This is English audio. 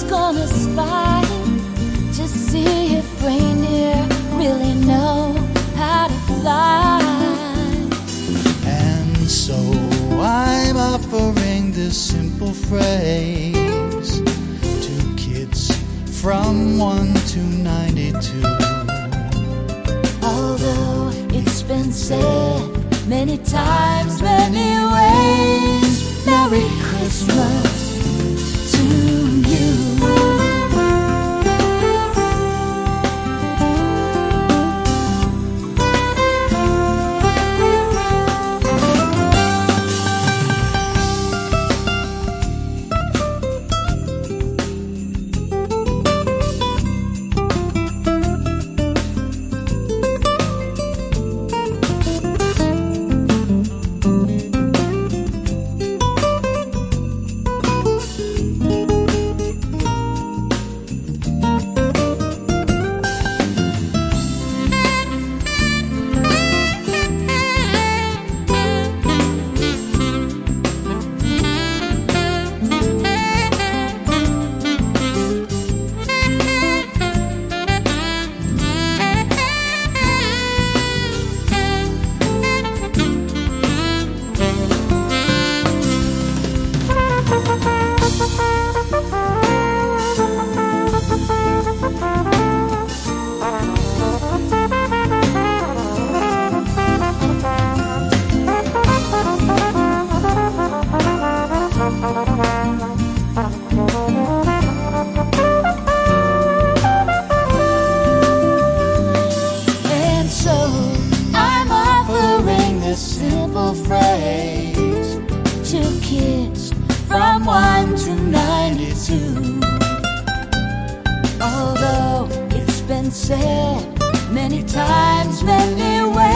gonna spy to see if reindeer really know how to fly. And so I'm offering this simple phrase to kids from 1 to 92. Although it's been said many times, many ways, Merry Christmas to you. Simple phrase to kids from 1 to 92. Although it's been said many times, many ways,